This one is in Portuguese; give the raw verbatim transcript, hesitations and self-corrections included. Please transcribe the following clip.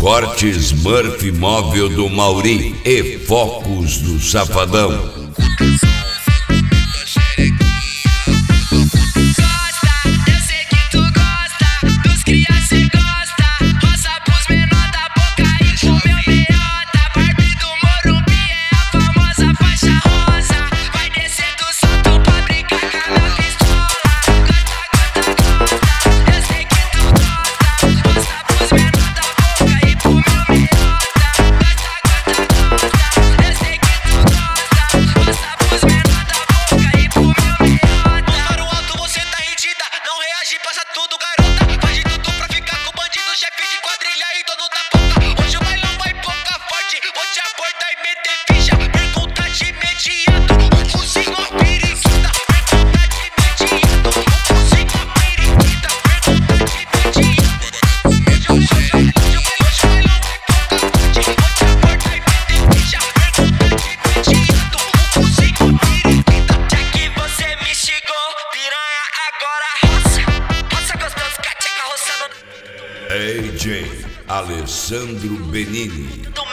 Cortes Murphy Móvel do Mauri e Focos do Safadão. Passa tudo, garota, faz de tudo pra ficar com o bandido, chefe de quadrilha e dono da boca. Hoje o bailão vai boca forte, vou te abordar e meter ficha. Pergunta de imediato, o cozinho periquita. Pergunta de imediato, o cozinho periquita. Pergunta de imediato. Hoje o bailão vai boca forte, vou te abordar e meter ficha. Pergunta de imediato, o cozinho periquita. Já que você me xingou, piranha, agora roça. A J Alessandro Benini.